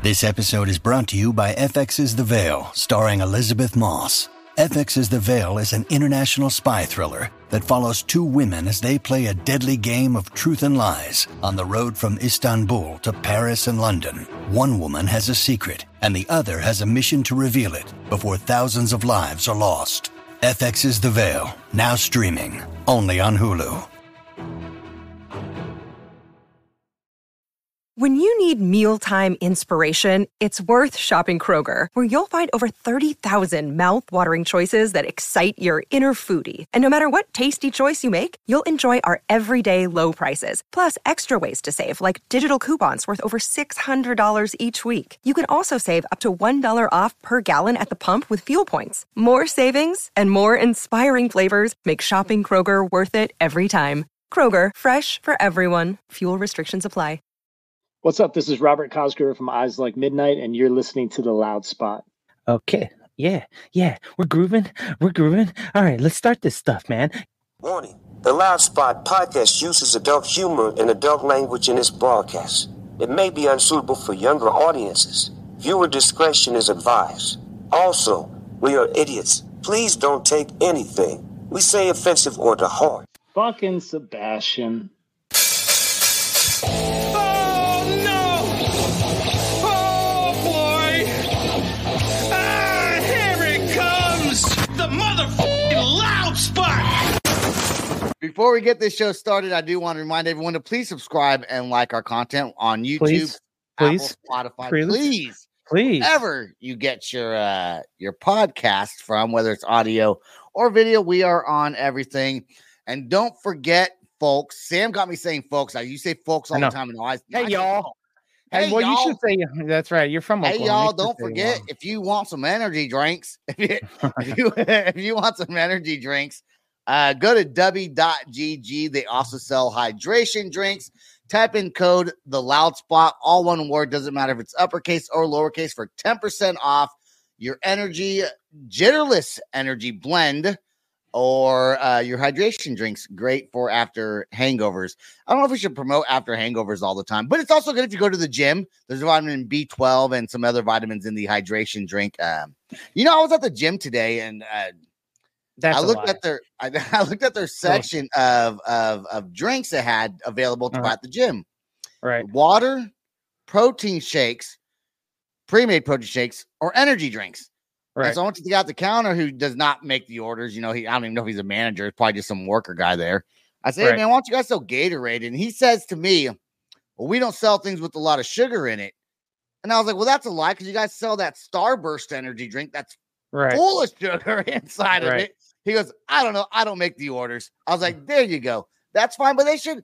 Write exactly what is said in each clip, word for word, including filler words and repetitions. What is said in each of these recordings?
This episode is brought to you by F X's The Veil, starring Elizabeth Moss. F X's The Veil is an international spy thriller that follows two women as they play a deadly game of truth and lies on the road from Istanbul to Paris and London. One woman has a secret, and the other has a mission to reveal it before thousands of lives are lost. F X's The Veil, now streaming, only on Hulu. When you need mealtime inspiration, it's worth shopping Kroger, where you'll find over thirty thousand mouth-watering choices that excite your inner foodie. And no matter what tasty choice you make, you'll enjoy our everyday low prices, plus extra ways to save, like digital coupons worth over six hundred dollars each week. You can also save up to one dollar off per gallon at the pump with fuel points. More savings and more inspiring flavors make shopping Kroger worth it every time. Kroger, fresh for everyone. Fuel restrictions apply. What's up? This is Robert Cosgrove from Eyes Like Midnight, and you're listening to The Loud Spot. Okay. Yeah. Yeah. We're grooving. We're grooving. All right. Let's start this stuff, man. Warning. The Loud Spot podcast uses adult humor and adult language in its broadcast. It may be unsuitable for younger audiences. Viewer discretion is advised. Also, we are idiots. Please don't take anything we say offensive or to heart. Fucking Sebastian. Before we get this show started, I do want to remind everyone to please subscribe and like our content on YouTube, Please, please, Apple, Spotify, please, please, please. wherever you get your uh, your podcast from, whether it's audio or video. We are on everything, and don't forget, folks. Sam got me saying, "Folks." I you say, "Folks" all the time, and I, hey I y'all. Hey, hey, well, y'all. you should say that's right. You're from Hey, Oklahoma. y'all, You should don't say forget, y'all. if you want some energy drinks, if you, if you, if you want some energy drinks, uh, go to w dot g g. They also sell hydration drinks. Type in code The Loud Spot, all one word. Doesn't matter if it's uppercase or lowercase, for ten percent off your energy, jitterless energy blend, or uh, your hydration drinks. Great for after hangovers. I don't know if we should promote after hangovers all the time, but it's also good if you go to the gym. There's vitamin B twelve and some other vitamins in the hydration drink. Um, you know, I was at the gym today, and uh, That's I a looked lie. at their I, I looked at their section of, of of drinks they had available to buy Uh-huh. at the gym. Right. Water, protein shakes, pre-made protein shakes, or energy drinks. And Right. so I went to the guy at the counter who does not make the orders. You know, he I don't even know if he's a manager. It's probably just some worker guy there. I say, hey, Right. man, why don't you guys sell Gatorade? And he says to me, well, we don't sell things with a lot of sugar in it. And I was like, well, that's a lie, because you guys sell that Starburst energy drink that's Right. full of sugar inside of Right. it. He goes, I don't know. I don't make the orders. I was like, there you go. That's fine. But they should,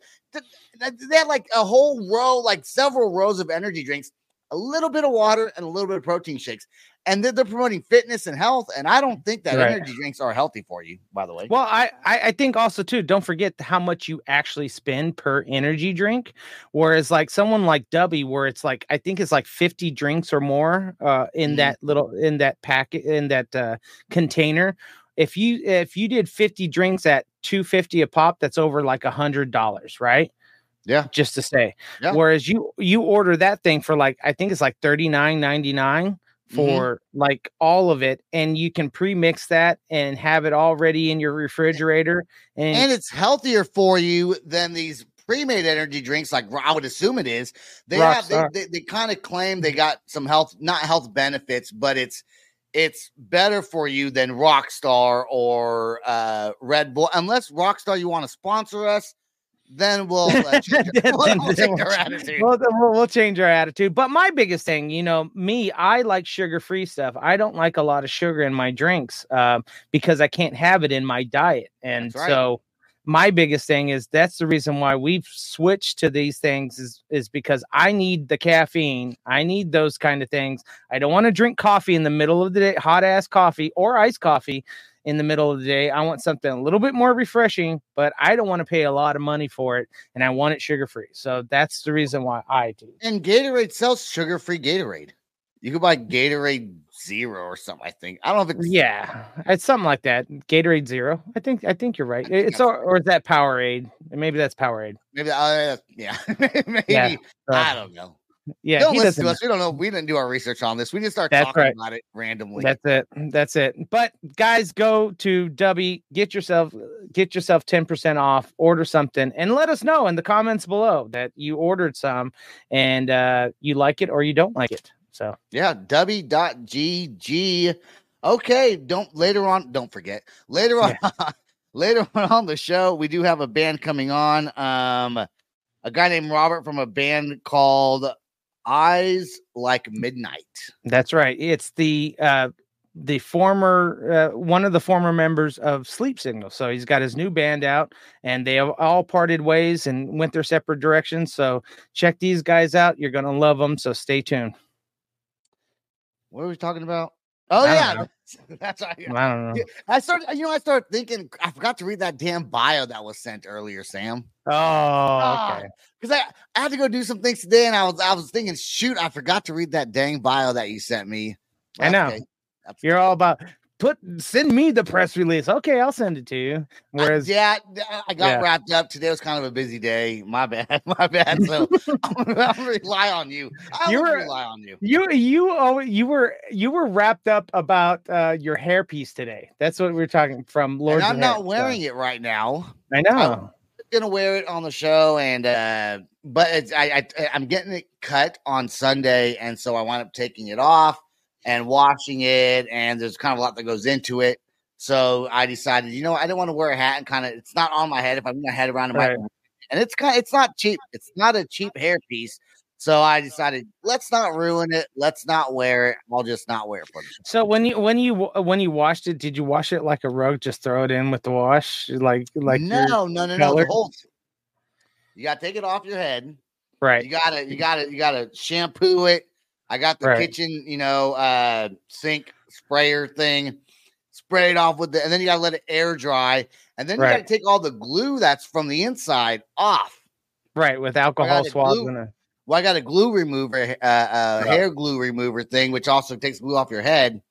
they had like a whole row, like several rows of energy drinks, a little bit of water and a little bit of protein shakes. And they're, they're promoting fitness and health. And I don't think that Right. energy drinks are healthy for you, by the way. Well, I, I I think also too, don't forget how much you actually spend per energy drink. Whereas like someone like Dubby, where it's like I think it's like fifty drinks or more uh, in Mhm. that little in that packet in that uh, container. If you if you did fifty drinks at two fifty a pop, that's over like a hundred dollars, right? Yeah. Just to say. Yeah. Whereas you you order that thing for like I think it's like thirty-nine ninety-nine for like all of it, and you can pre-mix that and have it already in your refrigerator, and, And it's healthier for you than these pre-made energy drinks, like I would assume it is. They have they, Rockstar. they, they kind of claim they got some health, not health benefits, but it's it's better for you than Rockstar or uh, Red Bull. Unless Rockstar, you want to sponsor us, then we'll, uh, change, Then- we'll, then- we'll then change we'll our change- attitude. Well, then we'll, we'll change our attitude. But my biggest thing, you know, me, I like sugar-free stuff. I don't like a lot of sugar in my drinks um, because I can't have it in my diet. And That's right. so my biggest thing is that's the reason why we've switched to these things is, is because I need the caffeine. I need those kind of things. I don't want to drink coffee in the middle of the day, hot ass coffee or iced coffee in the middle of the day. I want something a little bit more refreshing, but I don't want to pay a lot of money for it, and I want it sugar-free. So that's the reason why I do. And Gatorade sells sugar-free Gatorade. You could buy Gatorade Zero or something, I think. I don't know if it's Yeah, it's something like that. Gatorade Zero. I think I think you're right. think It's that's- or, or is that Powerade? Maybe that's Powerade. maybe uh, yeah. Maybe Yeah. I don't know. Yeah, don't he listen doesn't. to us. We don't know. We didn't do our research on this. We just start That's talking right. about it randomly. That's it. That's it. But guys, go to W, get yourself get yourself ten percent off, order something, and let us know in the comments below that you ordered some and uh, you like it or you don't like it. So yeah, W dot G G. Okay, don't later on. Don't forget later on. Yeah. Later on on the show, we do have a band coming on. Um, a guy named Robert from a band called Eyes Like Midnight. That's right. It's the uh, the former uh, one of the former members of Sleep Signal. So he's got his new band out, and they have all parted ways and went their separate directions. So check these guys out. You're gonna love them. So stay tuned. What are we talking about? Oh I yeah, don't that's right. I don't know. I started, you know, I started thinking. I forgot to read that damn bio that was sent earlier, Sam. Oh, okay. Because I, I had to go do some things today, and I was I was thinking, shoot, I forgot to read that dang bio that you sent me. Well, I know. Okay. That's You're all about put send me the press release. Okay, I'll send it to you. Whereas, I, yeah, I got yeah. wrapped up. Today was kind of a busy day. My bad, my bad. So I'm gonna rely on you. I You will were- rely on you. You you oh you were you were wrapped up about uh, your hairpiece today. That's what we were talking from Lord. And I'm not wearing it right now. I know. Gonna wear it on the show, and uh but it's I, I I'm getting it cut on Sunday, and so I wind up taking it off and washing it, and there's kind of a lot that goes into it. So I decided, you know, I didn't want to wear a hat and kind of it's not on my head if I move my head around in my Right. and it's kind of it's not cheap. It's not a cheap hairpiece. So I decided let's not ruin it. Let's not wear it. I'll just not wear it for the show. So when you when you when you washed it, did you wash it like a rug? Just throw it in with the wash, like like no, your- no, no, no. color? The whole you gotta take it off your head. right? You gotta, you gotta, you gotta shampoo it. I got the Right. kitchen, you know, uh, sink sprayer thing. Spray it off with the, and then you gotta let it air dry, and then you Right. gotta take all the glue that's from the inside off. Right, with alcohol got it swabs glue- in it. Well, I got a glue remover, uh, uh, Right. hair glue remover thing, which also takes glue off your head.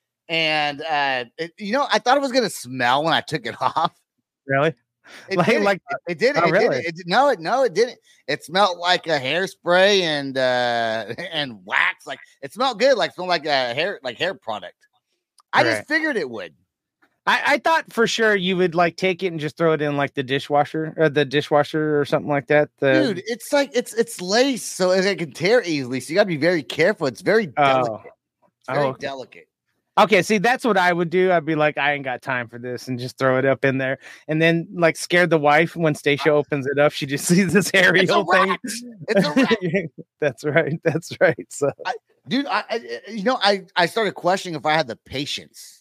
And uh, it, you know, I thought it was gonna smell when I took it off. Really? It Like- didn't. like- it didn't. Oh, it really? didn't. It, did- no, it no, it didn't. It smelled like a hairspray and uh and wax. Like it smelled good. Like smelled like a hair like hair product. I Right. just figured it would. I, I thought for sure you would like take it and just throw it in like the dishwasher or the dishwasher or something like that. The, Dude, it's like it's it's lace, so it can tear easily. So you gotta be very careful. It's very delicate. oh, It's very Oh, okay. delicate. okay. See, that's what I would do. I'd be like, I ain't got time for this, and just throw it up in there, and then like scare the wife when Stacia opens it up. She just sees this It's a aerial thing. rat. It's a rat. That's right. That's right. So Dude, I, I you know, I I started questioning if I had the patience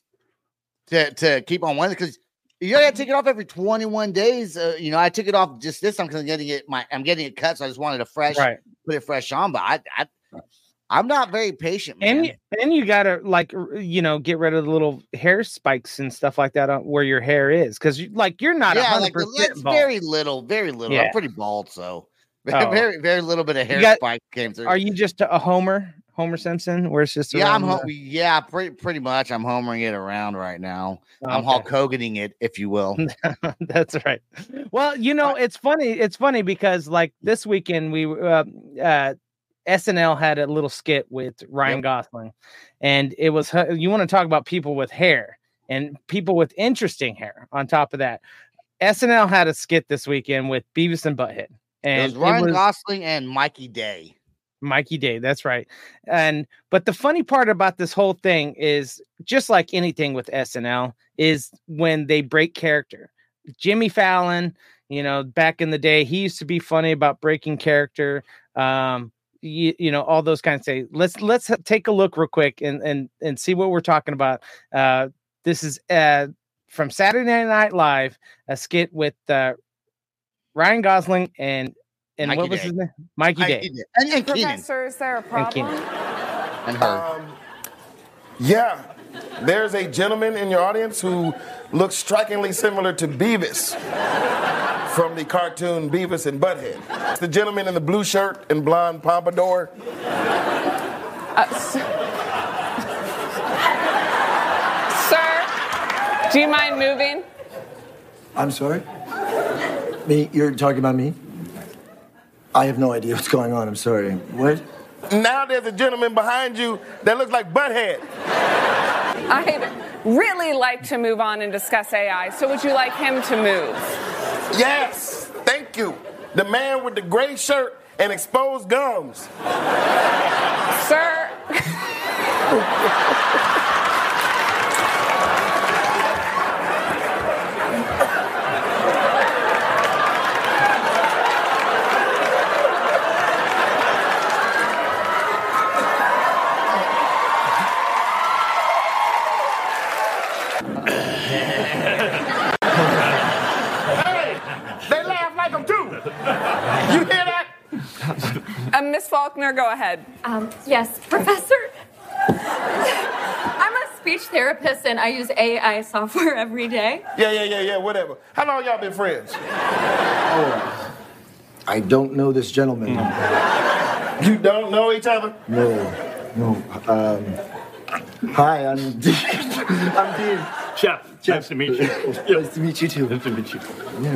to to keep on wearing it because you gotta take it off every twenty-one days. Uh, you know, I took it off just this time because I'm getting it my I'm getting it cut, so I just wanted a fresh right. put it fresh on. But I, I I'm not very patient, man. And you, and you gotta like r- you know get rid of the little hair spikes and stuff like that on where your hair is because you, like you're not a yeah, hundred like the, percent it's bald. very little, very little. Yeah. I'm pretty bald, so Oh. very very little bit of hair got- spike came through. Are you just a Homer, Homer Simpson, where it's just yeah, I'm around home. Yeah, pretty pretty much. I'm homering it around right now. the- I'm Okay. Hulk Hoganing it, if you will. That's right. Well, you know, it's funny. It's funny because like this weekend we uh, uh S N L had a little skit with Ryan Yep. Gosling, and it was you want to talk about people with hair and people with interesting hair. On top of that, S N L had a skit this weekend with Beavis and Butthead, It and was Ryan was Gosling and Mikey Day. Mikey Day. That's right. And but the funny part about this whole thing is just like anything with S N L is when they break character. Jimmy Fallon, you know, back in the day, he used to be funny about breaking character. Um, you, you know, all those kinds of things. Let's let's ha- take a look real quick and and and see what we're talking about. Uh, this is uh from Saturday Night Live, a skit with uh, Ryan Gosling and and Mikey what was Day. his name? Mikey, Mikey Day. Day. And, and Keenan. Professor, is there a And problem? Keenan. And her. Um, yeah, there's a gentleman in your audience who looks strikingly similar to Beavis from the cartoon Beavis and Butthead. It's the gentleman in the blue shirt and blonde pompadour. Uh, s- Sir, do you mind moving? I'm sorry? Me? You're talking about me? I have no idea what's going on. I'm sorry. What? Now there's a gentleman behind you that looks like Butthead. I'd really like to move on and discuss A I, so would you like him to move? Yes, thank you. The man with the gray shirt and exposed gums. Sir. You hear that? Uh, Miss Faulkner, go ahead. Um, yes, Professor. I'm a speech therapist and I use A I software every day. Yeah, yeah, yeah, yeah, whatever. How long y'all been friends? Oh, I don't know this gentleman. You don't know each other? No, no. Um, hi, I'm Dean. I'm Dean. Chef, Chef, nice to meet you. Nice to meet you too. Nice to meet you. Yeah.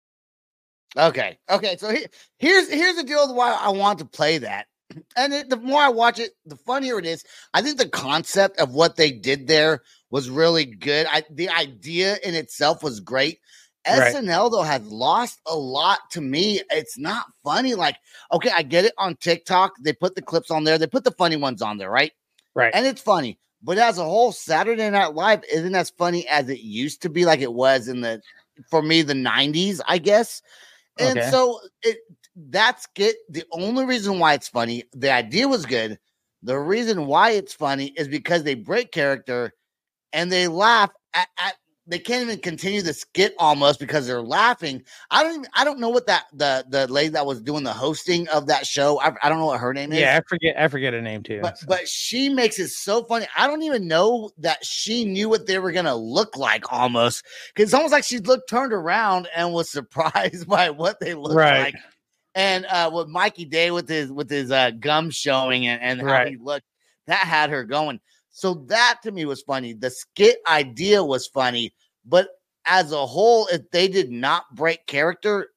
Okay. Okay. So he, here's here's the deal with why I want to play that. And it, the more I watch it, the funnier it is. I think the concept of what they did there was really good. I, the idea in itself was great. Right. S N L, though, has lost a lot to me. It's not funny. Like, okay, I get it on TikTok. They put the clips on there. They put the funny ones on there, right? Right. And it's funny. But as a whole, Saturday Night Live isn't as funny as it used to be, like it was in the, for me, the nineties, I guess. And okay. so it that's get the only reason why it's funny. The idea was good. The reason why it's funny is because they break character and they laugh at, at they can't even continue the skit almost because they're laughing. I don't even, I don't know what that the the lady that was doing the hosting of that show. I, I don't know what her name is. Yeah, I forget I forget her name too. But but she makes it so funny. I don't even know that she knew what they were gonna look like almost. Because it's almost like she looked turned around and was surprised by what they looked right. like. And uh with Mikey Day with his with his uh gum showing and, and how right. he looked, that had her going. So that to me was funny. The skit idea was funny, but as a whole, if they did not break character,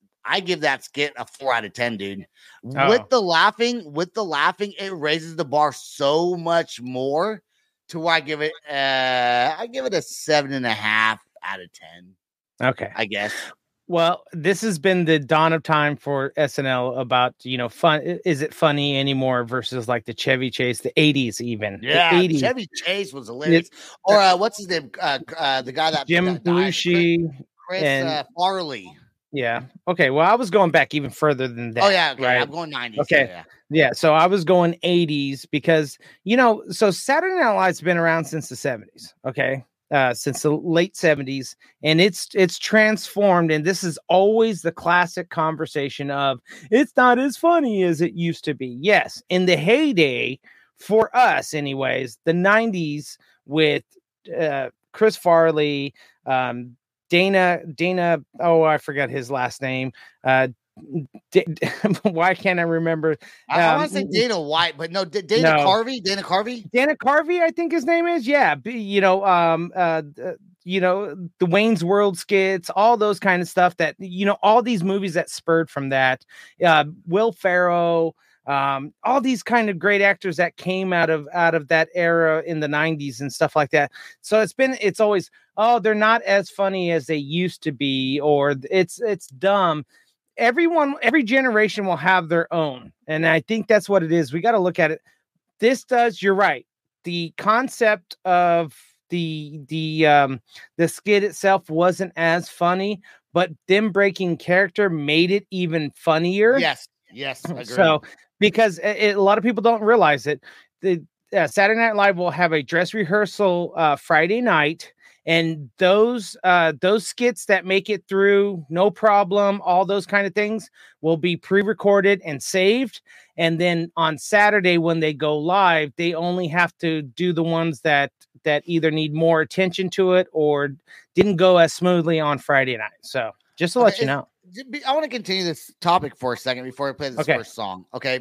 I give that skit a four out of ten, dude. Oh. With the laughing, with the laughing, it raises the bar so much more to where I give it uh I give it a seven and a half out of ten. Okay. I guess. Well, this has been the dawn of time for S N L about, you know, fun. Is it funny anymore versus like the Chevy Chase, the eighties even. Yeah, the eighties. Chevy Chase was hilarious. It's, or uh, what's his name? Uh, uh, the guy that Jim that Belushi. Chris, Chris and, uh, Farley. Yeah. Okay. Well, I was going back even further than that. Oh, yeah. Okay. Right? I'm going nineties. Okay. So yeah. yeah. So I was going eighties because, you know, so Saturday Night Live's been around since the seventies. Okay. Uh, since the late seventies, and it's it's transformed, and this is always the classic conversation of it's not as funny as it used to be. Yes, in the heyday for us, anyways, the nineties with uh, Chris Farley, um, Dana Dana. Oh, I forgot his last name. Uh, D- why can't I remember? Um, I want to say Dana White, but no, D- Dana no. Carvey. Dana Carvey. Dana Carvey, I think his name is. Yeah, you know, um, uh, you know, the Wayne's World skits, all those kind of stuff. That you know, all these movies that spurred from that. Uh, Will Ferrell, um, all these kind of great actors that came out of out of that era in the nineties and stuff like that. So it's been, it's always, oh, they're not as funny as they used to be, or it's it's dumb. Everyone, every generation will have their own. And I think that's what it is. We got to look at it. This does, you're right. The concept of the, the, um, the skit itself wasn't as funny, but them breaking character made it even funnier. Yes. Yes. I agree. So, because it, a lot of people don't realize it. The uh, Saturday Night Live will have a dress rehearsal uh, Friday night. And those uh, those skits that make it through, no problem, all those kind of things will be pre-recorded and saved. And then on Saturday, when they go live, they only have to do the ones that that either need more attention to it or didn't go as smoothly on Friday night. So just to okay, let you know. I want to continue this topic for a second before I play this okay. first song. Okay.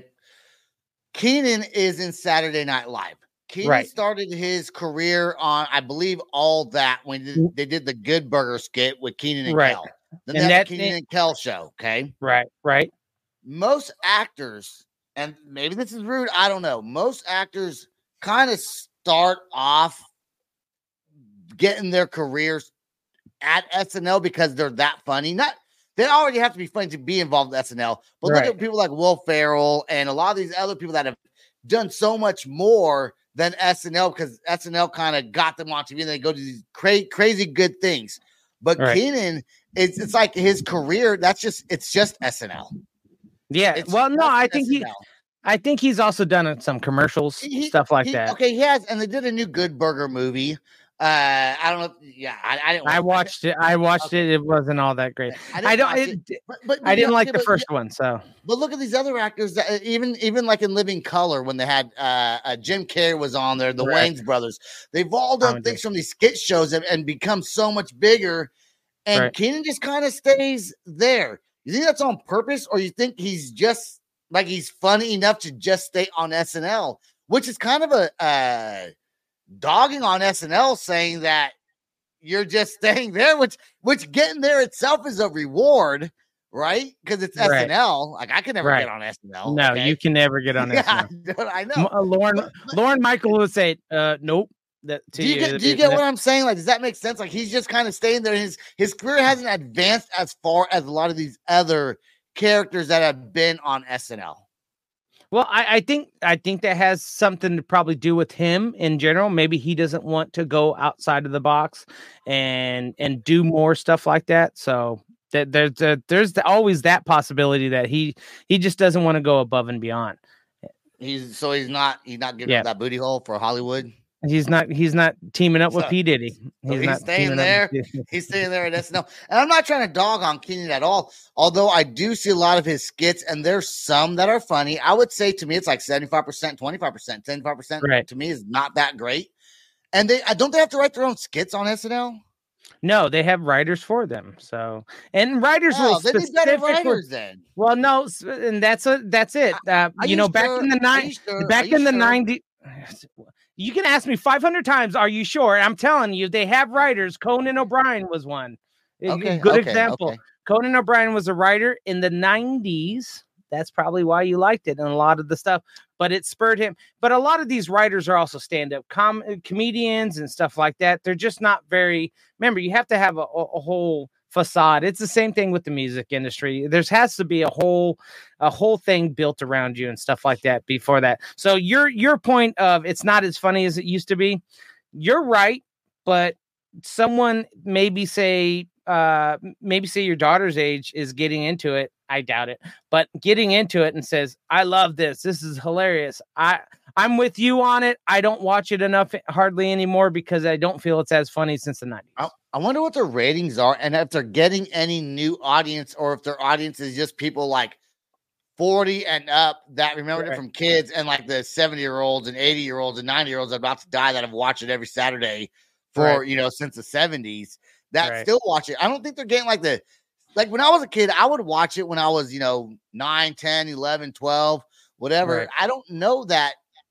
Kenan is in Saturday Night Live. Kenan right. started his career on, I believe, All That when they did, they did the Good Burger skit with Kenan and right. Kel. Then and that that Kenan and Kel show. Okay. Right. Right. Most actors and maybe this is rude, I don't know. Most actors kind of start off getting their careers at S N L because they're that funny. Not they already have to be funny to be involved in S N L, but Right. look at people like Will Ferrell and a lot of these other people that have done so much more than S N L because S N L kind of got them on T V and they go to these cra- crazy good things. But Right. Kenan, it's it's like his career. That's just it's just S N L. Yeah. It's Well, no, just I think he, S N L. I think he's also done some commercials, He- stuff like he- that. Okay, he has, and they did a new Good Burger movie. Uh, I don't know. Yeah, I, I didn't. I watched it. I watched Okay. it. It wasn't all that great. I, didn't I don't. watch It, it, but, but, I didn't yeah, like okay, the but- first one. So But look at these other actors that uh, even even like in Living Color when they had uh, uh Jim Carrey was on there, the Right. Wayans brothers. They've all done Comedy. things from these skit shows and, and become so much bigger. And Right. Kenan just kind of stays there. You think that's on purpose, or you think he's just like he's funny enough to just stay on S N L, which is kind of a uh, dogging on S N L, saying that you're just staying there, which which getting there itself is a reward, right? Because it's Right. S N L. Like I could never Right. get on S N L. no, okay? you can never get on yeah, S N L. dude, I know. M- uh, Lauren, But- but- Lauren Michael would say, uh, "Nope." That to Do you get do you get what I'm saying? Like, does that make sense? Like, he's just kind of staying there. His his career hasn't advanced as far as a lot of these other characters that have been on S N L. Well, I, I think I think that has something to probably do with him in general. Maybe he doesn't want to go outside of the box and and do more stuff like that. So that there's a, there's the, always that possibility that he he just doesn't want to go above and beyond. He's so he's not he's not giving Yeah. up that booty hole for Hollywood. He's not he's not teaming up with So- P Diddy. so he's not staying teaming up there. with P- He's staying there at S N L. And I'm not trying to dog on Kenan at all, although I do see a lot of his skits, and there's some that are funny. I would say to me, it's like seventy-five percent, twenty-five percent, seventy-five percent Right. to me is not that great. And they I don't they have to write their own skits on S N L? No, they have writers for them. So and writers Oh, will they need better specifically. writers then. Well, no, s- and that's a that's it. Uh, Are you know, back sure? in the Are nine, you sure? Are back you in the sure? nineties. You can ask me five hundred times. Are you sure? I'm telling you, they have writers. Conan O'Brien was one. A Okay, good okay, example. okay. Conan O'Brien was a writer in the nineties. That's probably why you liked it and a lot of the stuff. But it spurred him. But a lot of these writers are also stand-up com- comedians and stuff like that. They're just not very. Remember, you have to have a, a, a whole facade. It's the same thing with the music industry. There has to be a whole a whole thing built around you and stuff like that before that. So your your point of it's not as funny as it used to be, you're right, but someone maybe say uh maybe say your daughter's age is getting into it. I doubt it, but getting into it and says, I love this. This is hilarious. I I'm with you on it. I don't watch it enough hardly anymore because I don't feel it's as funny since the nineties. I, I wonder what their ratings are and if they're getting any new audience or if their audience is just people like forty and up that remembered Right. it from kids and like the seventy year olds and eighty year olds and ninety year olds about to die that have watched it every Saturday for, Right. you know, since the seventies that Right. still watch it. I don't think they're getting like the, like when I was a kid, I would watch it when I was, you know, nine, ten, eleven, twelve, whatever. Right. I don't know that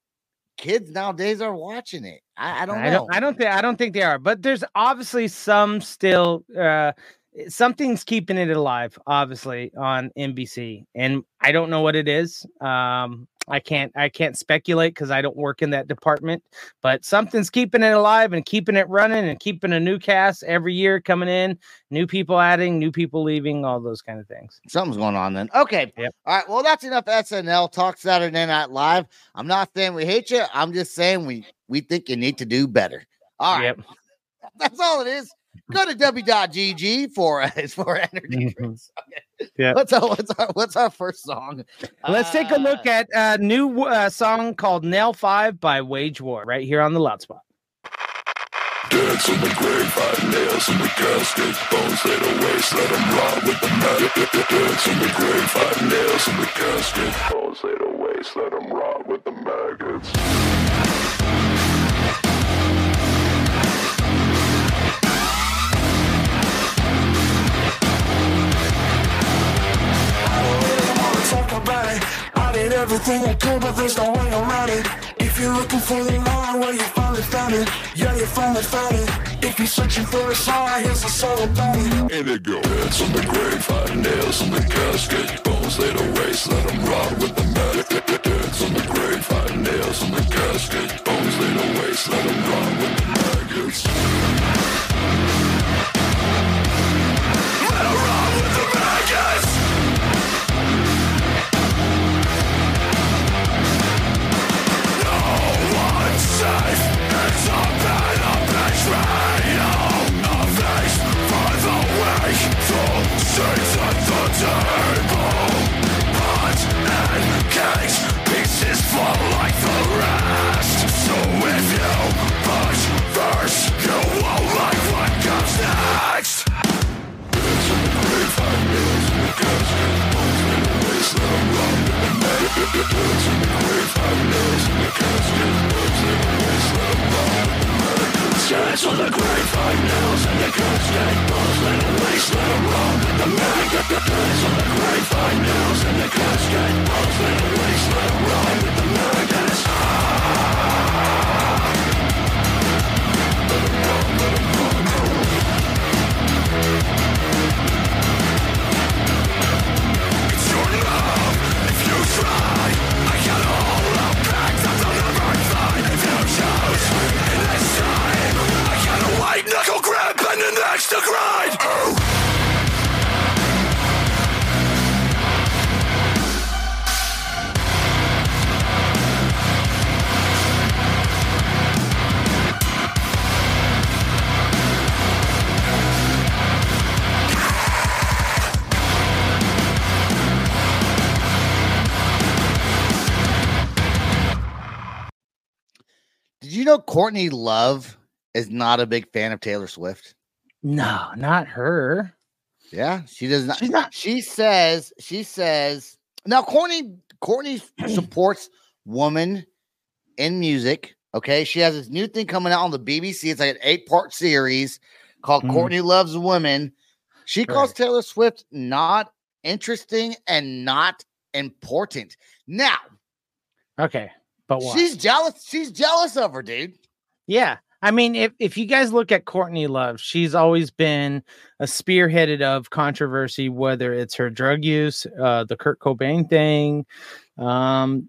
kids nowadays are watching it. I, I don't I know. don't I don't think I don't think they are, but there's obviously some still uh something's keeping it alive, obviously, on N B C. And I don't know what it is. Um I can't I can't speculate because I don't work in that department, but something's keeping it alive and keeping it running and keeping a new cast every year coming in, new people adding, new people leaving, all those kind of things. Something's going on then. Okay. Yep. All right. Well, that's enough S N L Talk Saturday Night Live. I'm not saying we hate you. I'm just saying we we think you need to do better. All right. Yep. That's all it is. Go to w dot g g for uh, for energy drinks. Okay. Yeah. What's our what's our what's our first song? Let's take a look Uh, at a new uh, song called Nail Five by Wage War right here on the Loud Spot. Dance in the grave, five nails in the casket, bones laid away, let them rot with the maggot. Dance in the grave, five nails in the casket, bones laid away, let them rot with the maggots. Talk about it. I did everything I could, but there's no way around it. If you're looking for the line where you finally found found it. Yeah, you finally found it. If you're searching for a song, here's a song about it. Indigo. Heads on the grave, hiding nails in the casket. Bones laid to waste, let them rot with the maggot. Heads on the grave, hiding nails in the casket. Bones laid to waste, let them rot with the maggots. Let them rot with the maggots. Safe, it's a bit of betrayal. A face for the weak, full seats at the table. Pot and cakes, pieces fall like the rest. So if you push first, you won't like what comes next. It's in the grave, I nails in the casket. Bones in the waste, let them run with the net. It's in the grave, I nails in the casket. Bones in the waste, let them run with the net. It's on the grave, I nails in the casket. Bones in the waste, let them run with the net. It's on the grave, I nails in the casket. Bones in the waste, let them run with the maggots. Let them run, let them run. It's your love, if you try. I got all out back that they'll never find. If you choose, in this time, I got a white knuckle grip and an axe to grind. Oh. Did you know Courtney Love is not a big fan of Taylor Swift? No, not her. Yeah, she does not. She's not. She says, she says, now Courtney, Courtney supports women in music. Okay. She has this new thing coming out on the B B C. It's like an eight part series called mm. Courtney Loves Women. She calls right. Taylor Swift not interesting and not important. Now, okay. But what? She's jealous. She's jealous of her, dude. Yeah. I mean, if, if you guys look at Courtney Love, she's always been a spearheaded of controversy, whether it's her drug use, uh, the Kurt Cobain thing, um,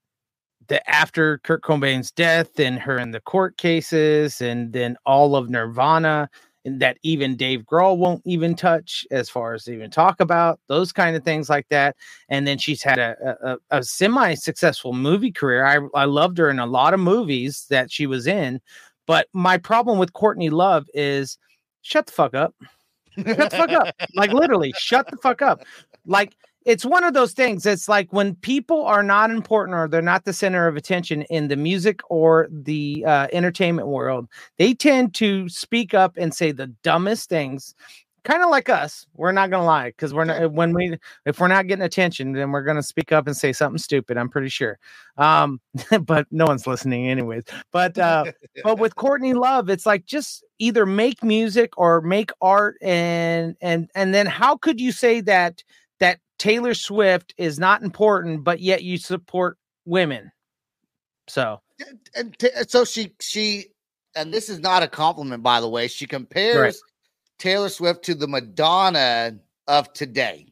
the after Kurt Cobain's death and her in the court cases, and then all of Nirvana, and that even Dave Grohl won't even touch as far as even talk about those kind of things like that. And then she's had a, a, a semi-successful movie career. I, I loved her in a lot of movies that she was in, but my problem with Courtney Love is shut the fuck up. Shut the fuck up. Like literally shut the fuck up. Like it's one of those things. It's like when people are not important or they're not the center of attention in the music or the uh, entertainment world, they tend to speak up and say the dumbest things, kind of like us. We're not going to lie. Cause we're not, when we, if we're not getting attention, then we're going to speak up and say something stupid. I'm pretty sure. Um, but no one's listening anyways. But, uh, but with Courtney Love, it's like, just either make music or make art. And, and, and then how could you say that, that Taylor Swift is not important, but yet you support women? So, and t- so she, she, and this is not a compliment, by the way. She compares right. Taylor Swift to the Madonna of today.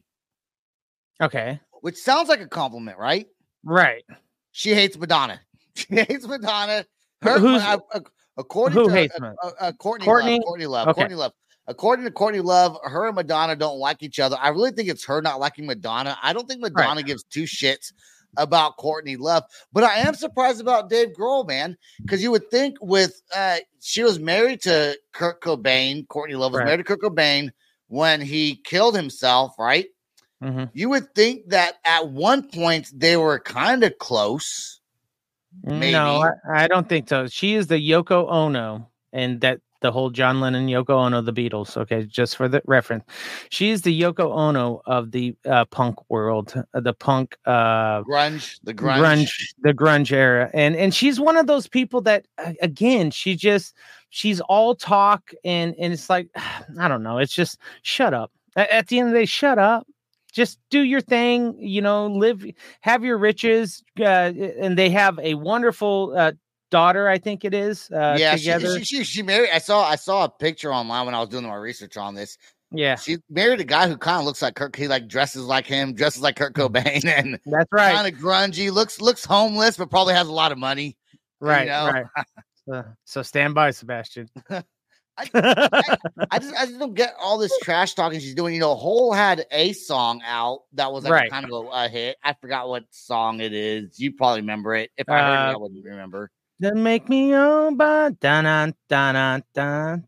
Okay. Which sounds like a compliment, right? Right. She hates Madonna. She hates Madonna. Her, Who's, uh, according who to hates uh, uh, uh, Courtney, Courtney Love, Courtney Love, okay. Courtney Love. According to Courtney Love, her and Madonna don't like each other. I really think it's her not liking Madonna. I don't think Madonna right. gives two shits about Courtney Love, but I am surprised about Dave Grohl, man, because you would think with uh, she was married to Kurt Cobain. Courtney Love was right. married to Kurt Cobain when he killed himself, right? Mm-hmm. You would think that at one point they were kind of close. Maybe. No, I, I don't think so. She is the Yoko Ono, and that the whole John Lennon, Yoko Ono, the Beatles. Okay, just for the reference, she's the Yoko Ono of the uh, punk world, uh, the punk uh, grunge, the grunge. grunge, the grunge era, and and she's one of those people that, uh, again, she just she's all talk, and and it's like, I don't know, it's just shut up. At, at the end of the day, shut up. Just do your thing, you know, live, have your riches, uh, and they have a wonderful uh, daughter, I think it is. Uh, yeah, together. She, she, she, she married. I saw I saw a picture online when I was doing my research on this. Yeah, she married a guy who kind of looks like Kurt. He like dresses like him, dresses like Kurt Cobain, and that's right. Kind of grungy. Looks looks homeless, but probably has a lot of money. Right, you know? right. Uh, so stand by, Sebastian. I, I, I just I just don't get all this trash talking she's doing. You know, Hole had a song out that was like right. kind of a, a hit. I forgot what song it is. You probably remember it. If I heard uh, it, I wouldn't remember. Then make me over, dun dun dun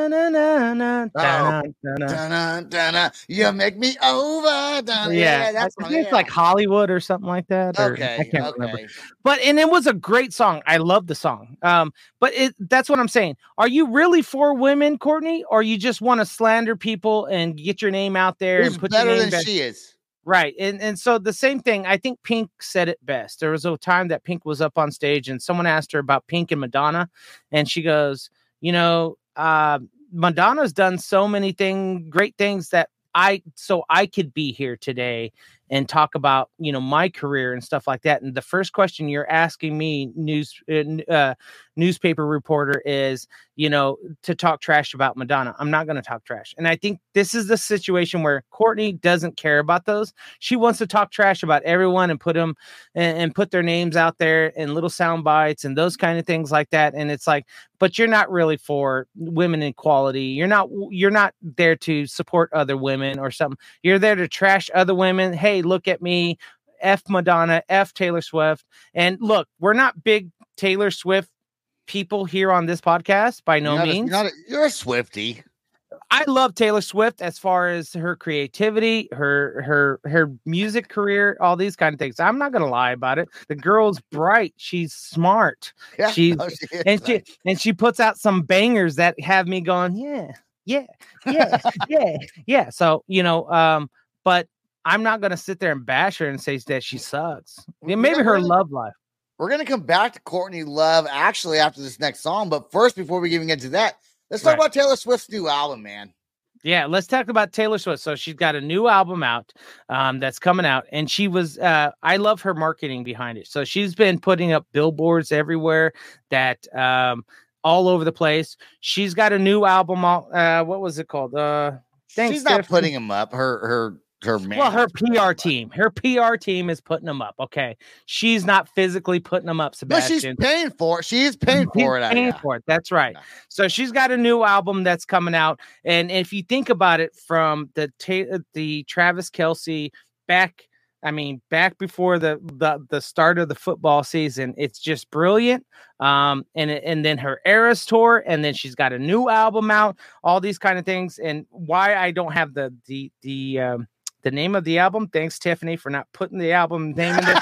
you make me over. Dun, yeah, yeah, that's I think it's yeah. like Hollywood or something like that. Or, okay, I can't okay. remember. But and it was a great song. I love the song. Um, but it that's what I'm saying. Are you really for women, Courtney, or you just want to slander people and get your name out there? Who's and put better your name than back? she is? Right. And and so the same thing, I think Pink said it best. There was a time that Pink was up on stage and someone asked her about Pink and Madonna. And she goes, you know, uh, Madonna's done so many thing, great things that I so I could be here today and talk about, you know, my career and stuff like that. And the first question you're asking me, news uh, newspaper reporter, is, you know, to talk trash about Madonna. I'm not going to talk trash. And I think this is the situation where Courtney doesn't care about those. She wants to talk trash about everyone and put them and, and put their names out there in little sound bites and those kind of things like that. And it's like, but you're not really for women equality. You're not, you're not there to support other women or something. You're there to trash other women. Hey, look at me. F Madonna, F Taylor Swift. And look, we're not big Taylor Swift people here on this podcast by no you're means. A, you're, a, you're a Swiftie. I love Taylor Swift as far as her creativity, her her her music career, all these kind of things. I'm not gonna lie about it. The girl's bright, she's smart, yeah, she's no, she and she and she puts out some bangers that have me going, yeah, yeah, yeah, yeah, yeah. So you know, um, but I'm not gonna sit there and bash her and say that she sucks. Yeah, maybe her gonna, love life. We're gonna come back to Courtney Love actually after this next song, but first, before we even get to that, let's talk right. about Taylor Swift's new album, man. Yeah, let's talk about Taylor Swift. So she's got a new album out um, that's coming out, and she was, uh, I love her marketing behind it. So she's been putting up billboards everywhere, that um, all over the place. She's got a new album. Uh, what was it called? Uh, thanks, she's not Tiffany. putting them up. Her, her, her man. Well, her P R team, her P R team is putting them up. Okay, she's not physically putting them up, Sebastian. But she's paying for it. She's paying for she's it. Paying yeah. for it. That's right. Yeah. So she's got a new album that's coming out, and if you think about it, from the ta- the Travis Kelce back, I mean, back before the the the start of the football season, it's just brilliant. Um, and and then her Eras tour, and then she's got a new album out. All these kind of things, and why I don't have the the the um, the name of the album. Thanks, Tiffany, for not putting the album name in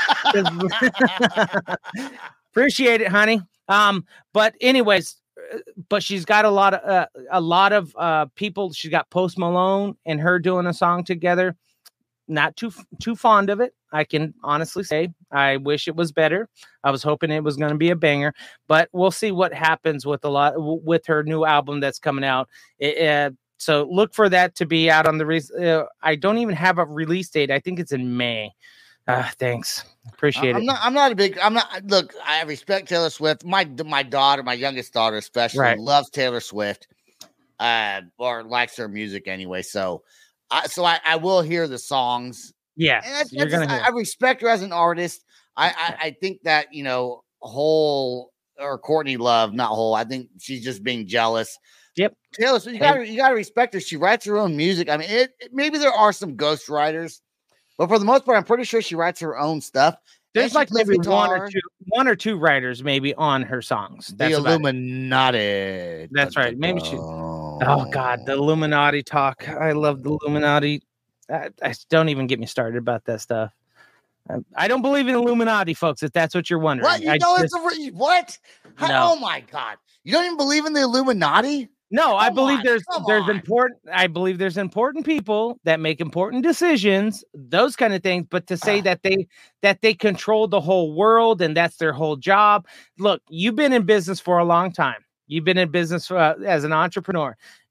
there. Appreciate it, honey. Um, but anyways, but she's got a lot of uh, a lot of uh, people. She's got Post Malone and her doing a song together. Not too too fond of it, I can honestly say. I wish it was better. I was hoping it was going to be a banger, but we'll see what happens with a lot with her new album that's coming out. It, uh, so look for that to be out on the. Re- uh, I don't even have a release date. I think it's in May. Uh, thanks, appreciate I'm it. Not, I'm not a big. I'm not. Look, I respect Taylor Swift. My my daughter, my youngest daughter, especially, right. loves Taylor Swift, uh, or likes her music anyway. So. Uh, so I, I will hear the songs. Yeah, and that's, you're that's, gonna I, I respect her as an artist. I, I I think that, you know, Whole or Courtney Love, not Whole. I think she's just being jealous. Yep, Taylor. So you got to you got to respect her. She writes her own music. I mean, it, it maybe there are some ghostwriters, but for the most part, I'm pretty sure she writes her own stuff. There's like maybe guitar. one or two, one or two writers maybe on her songs. That's the Illuminati. That's right. Maybe she. Oh God, the Illuminati talk. I love the Illuminati. I, I don't even get me started about that stuff. I, I don't believe in Illuminati, folks. If that's what you're wondering. What you I know? just, it's a what? How, no. Oh my God! You don't even believe in the Illuminati? No, come I believe on, there's there's on. important. I believe there's important people that make important decisions, those kind of things. But to say uh. that they that they control the whole world and that's their whole job. Look, you've been in business for a long time. You've been in business uh, as an entrepreneur.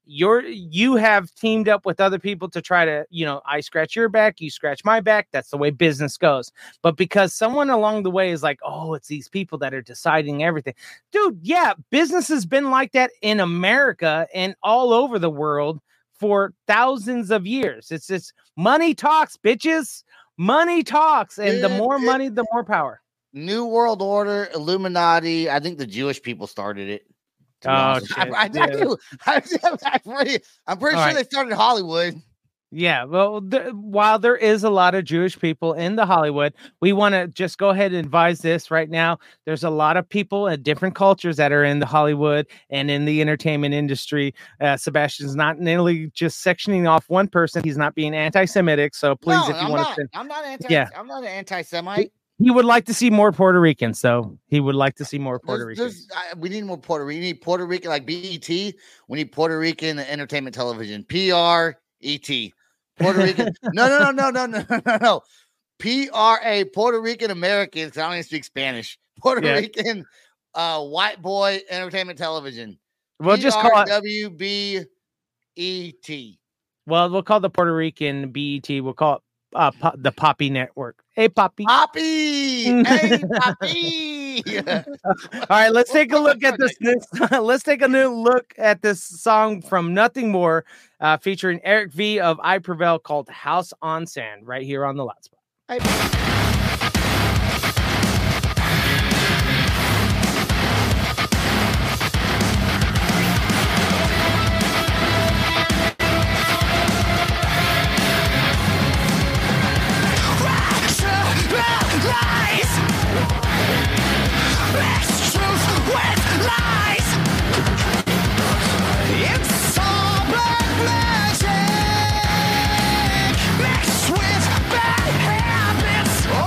you're you have teamed up with other people to try to, you know, I scratch your back, you scratch my back. That's the way business goes. But because someone along the way is like, oh, it's these people that are deciding everything. Dude, yeah, business has been like that in America and all over the world for thousands of years. It's just money talks, bitches. Money talks. And It- the more it- money, the more power. New World Order, Illuminati. I think the Jewish people started it. to be Oh, honest. I, shit, I, I yeah. do. I, I'm pretty, I'm pretty All sure right. they started Hollywood. Yeah, well, th- while there is a lot of Jewish people in the Hollywood, we want to just go ahead and advise this right now. There's a lot of people and different cultures that are in the Hollywood and in the entertainment industry. Uh, Sebastian's not nearly just sectioning off one person. He's not being anti-Semitic. So please, no, if you I'm want not. to, I'm not anti. Yeah. I'm not an anti-Semite. he would like to see more Puerto Ricans. So he would like to see more Puerto There's- Ricans. there's- I- we need more Puerto Rican. We need Puerto Rican like B E T. We need Puerto Rican entertainment television. P R E T. Puerto Rican. No, no, no, no, no, no, no, no. P R A. Puerto Rican Americans. I don't even speak Spanish. Puerto Yeah. Rican uh, white boy entertainment television. We'll just call it. W B E T. Well, we'll call the Puerto Rican B E T. We'll call it uh, po- the Poppy Network. Hey, Poppy. Poppy. Hey, Poppy. All right, let's take a look at this. this let's take a new look at this song from Nothing More, uh, featuring Eric V of I Prevail, called "House on Sand," right here on the Loud Spot. Mixed with bad habits.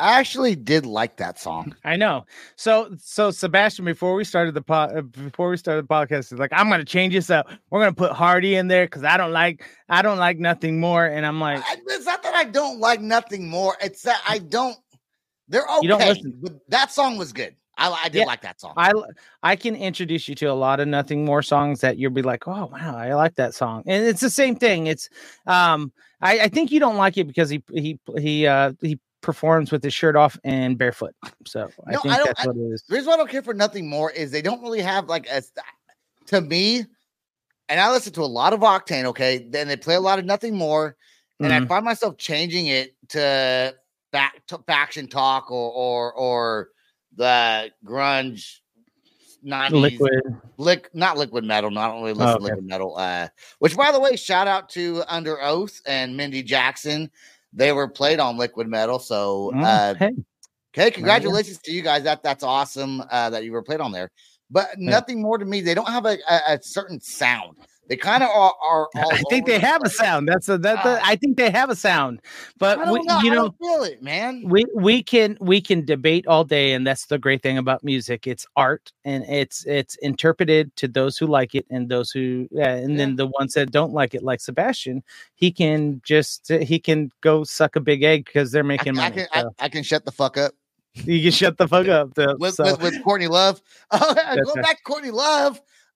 I actually did like that song. I know. So, so Sebastian, before we started the pod, uh, before we started the podcast, is like, I'm gonna change this up. We're gonna put Hardy in there because I don't like, I don't like Nothing More, and I'm like, I, it's not that I don't like Nothing More. It's that I don't. They're okay. You don't listen. But that song was good. I, I did Yeah, like that song. I I can introduce you to a lot of Nothing More songs that you'll be like, oh wow, I like that song, and it's the same thing. It's um, I, I think you don't like it because he he he uh he performs with his shirt off and barefoot. So I No, think I don't. that's I, what it is. the reason why I don't care for Nothing More is they don't really have like a to me. And I listen to a lot of Octane. Okay, then they play a lot of Nothing More, and Mhm. I find myself changing it to back to faction talk or or or the grunge nineties Liquid. lick not liquid metal, not only listen Oh, to okay. liquid metal. Uh, which by the way, shout out to Under Oath and Mindy Jackson. They were played on liquid metal. So Mm, uh hey. okay, congratulations to you guys. That that's awesome uh that you were played on there. But Nothing More to me, they don't have a, a, a certain sound. They kind of are, are all I think they over the have a place. sound. That's a that. the- Ah. I think they have a sound, but I don't we, know. you I know, don't feel it, man. we we can we can debate all day, and that's the great thing about music. It's art, and it's it's interpreted to those who like it and those who, uh, and then the ones that don't like it, like Sebastian, he can just he can go suck a big egg because they're I, making I money. can I, So I can shut the fuck up you can shut the fuck up. though. with, So- with with Courtney Love. Oh, That's going right. back to Courtney Love.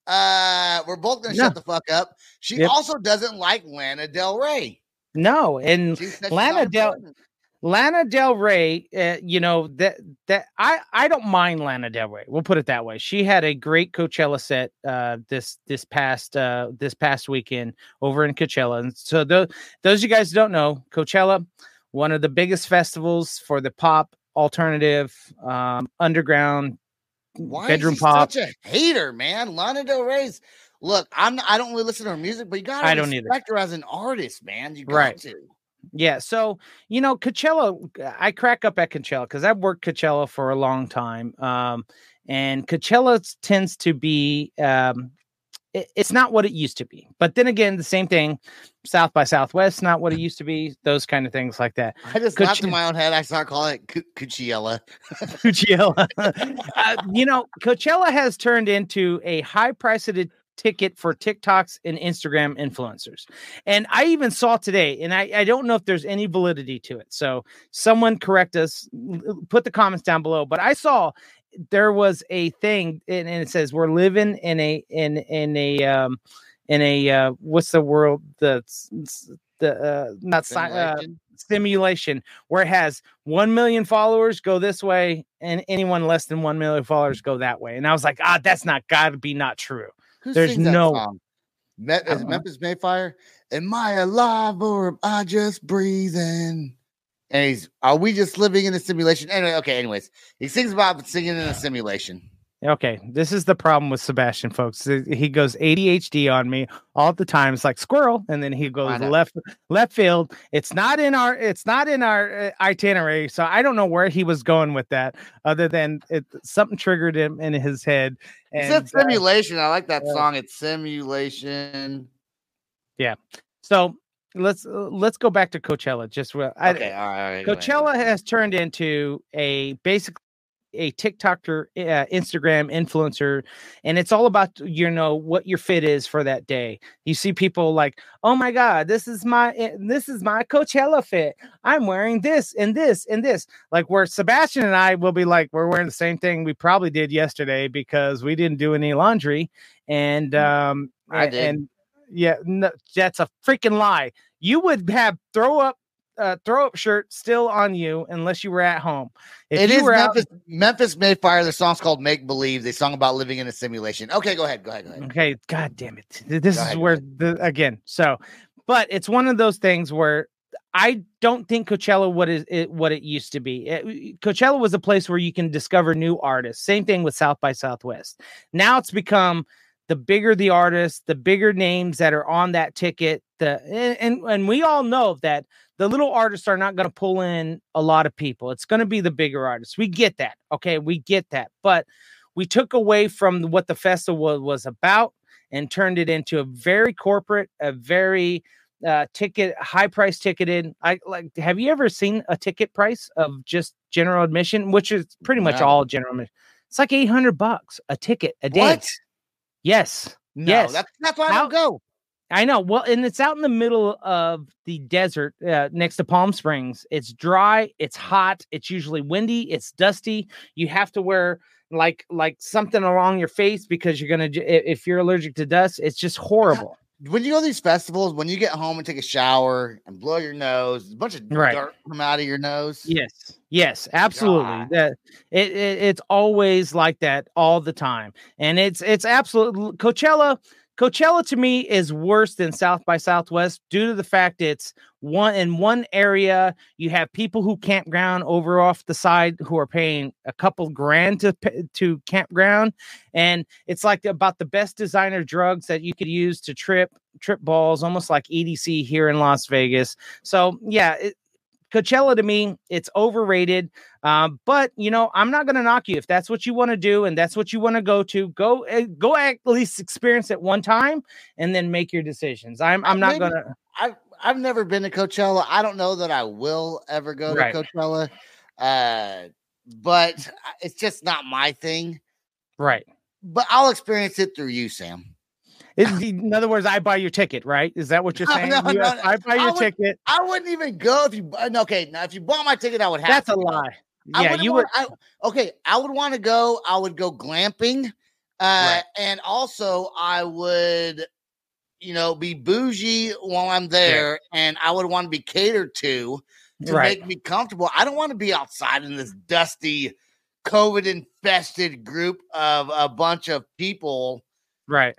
Uh, we're both gonna No. shut the fuck up. She Yep. also doesn't like Lana Del Rey. no, and She said she's Lana not Del important. Lana Del Rey, uh, you know that that I I don't mind Lana Del Rey. We'll put it that way. She had a great Coachella set uh, this this past uh, this past weekend over in Coachella. And so those those you guys don't know, Coachella, one of the biggest festivals for the pop alternative um, underground Why bedroom is he pop. such a hater, man? Lana Del Rey's look. I'm. I don't really listen to her music, but you gotta I don't either. respect her as an artist, man. You got Right. to. Yeah, so you know, Coachella, I crack up at Coachella because I've worked Coachella for a long time, um, and Coachella tends to be, um, it- it's not what it used to be. But then again, the same thing, South by Southwest, not what it used to be. Those kind of things like that. I just Coach- laughed in my own head. I start calling it Co- Coachella. Coachella, uh, you know, Coachella has turned into a high priced ticket for TikToks and Instagram influencers. And I even saw today, and I, I don't know if there's any validity to it. So someone correct us, l- put the comments down below. But I saw there was a thing, and, and it says we're living in a in in a um in a uh, what's the world the the uh, not sci- uh, Simulation? simulation where it has one million followers go this way and anyone less than one million followers go that way. And I was like, ah, that's not got to be not true. Who There's sings that no- song? Me- I is don't it know. Memphis Mayfire? Am I alive or am I just breathing? And he's, are we just living in a simulation? Anyway, okay. Anyways, he sings about singing in a simulation. Okay, this is the problem with Sebastian, folks. He goes A D H D on me all the time. It's like squirrel, and then he goes I know. left left field. It's not in our it's not in our uh, itinerary, so I don't know where he was going with that, other than it something triggered him in his head. He And said uh, simulation. I like that yeah. song. It's simulation. so let's uh, let's go back to Coachella. Just real, I, Okay, all right. All right go ahead. Coachella has turned into a basically a TikToker, uh, Instagram influencer, and it's all about, you know, what your fit is for that day. You see people like, oh my God, this is my this is my Coachella fit. I'm wearing this and this and this. Like where Sebastian and I will be like, we're wearing the same thing we probably did yesterday because we didn't do any laundry. And um, I and, did. and yeah, no, that's a freaking lie. You would have throw up. Uh, throw up shirt still on you unless you were at home. If It you is were out- Memphis, Memphis Mayfire. The song's called Make Believe. They song about living in a simulation. Okay, go ahead. Go ahead. Go ahead. okay, God damn it. This Go is ahead, go where the again. So, but it's one of those things where I don't think Coachella what is it what it used to be. It- Coachella was a place where you can discover new artists. Same thing with South by Southwest. Now it's become the bigger the artist, the bigger names that are on that ticket. The and and, and we all know that the little artists are not going to pull in a lot of people. It's going to be the bigger artists. We get that. Okay, we get that. But we took away from what the festival was about and turned it into a very corporate, a very uh, ticket, high price ticketed. I like. Have you ever seen a ticket price of just general admission, which is pretty much No. all general admission? It's like eight hundred bucks a ticket a day. What? Yes. No, yes. that's that's why I How- don't go. I know. Well, and it's out in the middle of the desert uh, next to Palm Springs. It's dry. It's hot. It's usually windy. It's dusty. You have to wear like like something along your face because you're gonna. If you're allergic to dust, it's just horrible. When you go to these festivals, when you get home and take a shower and blow your nose, a bunch of Right. dirt come out of your nose. Yes. Yes, absolutely. God. That it, it it's always like that all the time. And it's it's absolutely Coachella. Coachella to me is worse than South by Southwest due to the fact it's one in one area. You have people who campground over off the side who are paying a couple grand to pa- to campground, and it's like about the best designer drugs that you could use to trip trip balls, almost like E D C here in Las Vegas. So yeah. It, Coachella to me, it's overrated. Um, but you know, I'm not going to knock you if that's what you want to do and that's what you want to go to. Go, uh, go at least experience it one time and then make your decisions. I'm, I'm not going to. I've I've never been to Coachella. I don't know that I will ever go Right. to Coachella. Uh, but it's just not my thing. Right. But I'll experience it through you, Sam. It- in other words, I buy your ticket, right? Is that what you're No, saying? no, You- no, no. I buy your I would- ticket. I wouldn't even go if you. bu- no, Okay, now if you bought my ticket, I would have. That's to a go. lie. I Yeah, wouldn't you would. want- I, okay, I would want to go. I would go glamping, uh, Right. and also I would, you know, be bougie while I'm there, and I would want to be catered to to Right. make me comfortable. I don't want to be outside in this dusty, COVID infested group of a bunch of people. Right.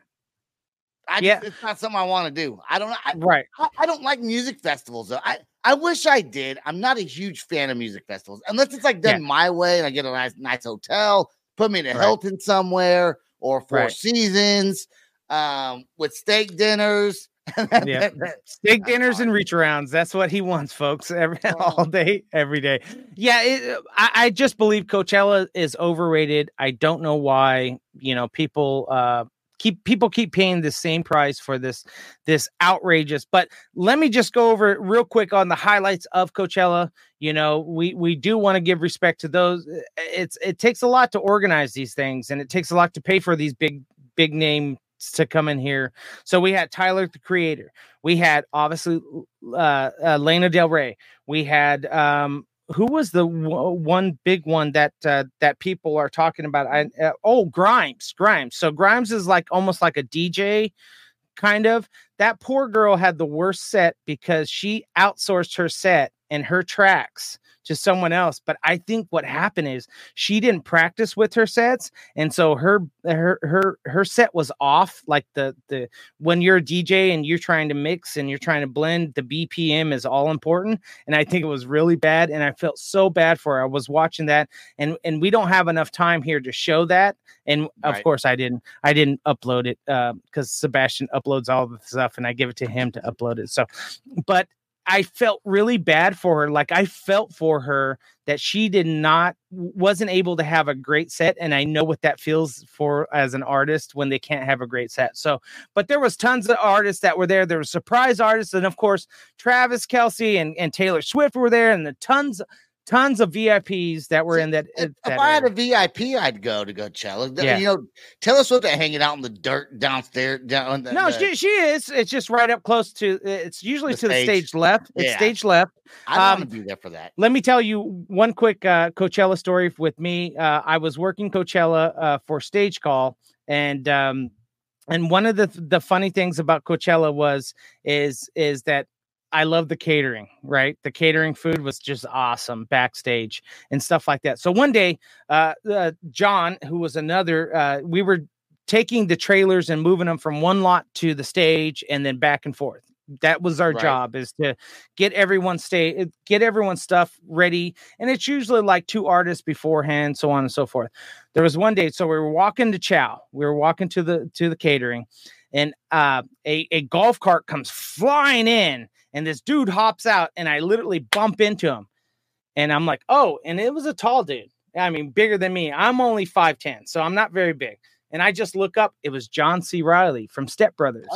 I Yeah. just, it's not something I want to do. I don't. I, Right. I, I don't like music festivals though. I, I wish I did. I'm not a huge fan of music festivals unless it's like done Yeah. my way and I get a nice nice hotel, put me in a Right. Hilton somewhere or Four Right. Seasons, um, with steak dinners. Yeah. Steak dinners and reach arounds. That's what he wants, folks. Every all day, every day. Yeah, it, I, I just believe Coachella is overrated. I don't know why. You know, people uh, keep people keep paying the same price for this this outrageous. But let me just go over it real quick on the highlights of Coachella. You know, we we do want to give respect to those. It's it takes a lot to organize these things, and it takes a lot to pay for these big big name to come in here. So we had Tyler the Creator. We had obviously uh, uh Lana Del Rey. We had um who was the w- one big one that uh, that people are talking about? I, uh, oh, Grimes. Grimes. So Grimes is like almost like a D J kind of. That poor girl had the worst set because she outsourced her set and her tracks to someone else. But I think what happened is she didn't practice with her sets, and so her her her her set was off. Like the the when you're a D J and you're trying to mix and you're trying to blend, the B P M is all important. And I think it was really bad, and I felt so bad for her. I was watching that, and and we don't have enough time here to show that. And of Right. course, I didn't I didn't upload it because Sebastian uploads all the stuff, and I give it to him to upload it. So, but I felt really bad for her. Like I felt for her that she did not, wasn't able to have a great set. And I know what that feels for as an artist when they can't have a great set. So, but there was tons of artists that were there. There were surprise artists. And of course, Travis Kelce and, and Taylor Swift were there, and the tons, tons of V I Ps that were in that. If, that if I had area. a V I P, I'd go to Coachella. The- Yeah. You know, Taylor Swift hanging out in the dirt downstairs. Down the, No, the- she, she is. It's just right up close to, it's usually The to the stage. stage left. It's Yeah. stage left. I don't um, want to be there for that. Let me tell you one quick uh, Coachella story with me. Uh, I was working Coachella uh, for Stage Call, and um, and one of the the funny things about Coachella was is is that I love the catering. Right, the catering food was just awesome backstage and stuff like that. So one day, uh, uh, John, who was another, uh, we were taking the trailers and moving them from one lot to the stage and then back and forth. That was our Right. job, is to get everyone stay, get everyone's stuff ready. And it's usually like two artists beforehand, so on and so forth. There was one day, so we were walking to Chow, we were walking to the, to the catering, and uh, a, a golf cart comes flying in, and this dude hops out, and I literally bump into him. And I'm like, oh, and it was a tall dude. I mean, bigger than me. I'm only five ten, so I'm not very big. And I just look up, it was John C. Reilly from Step Brothers. Oh,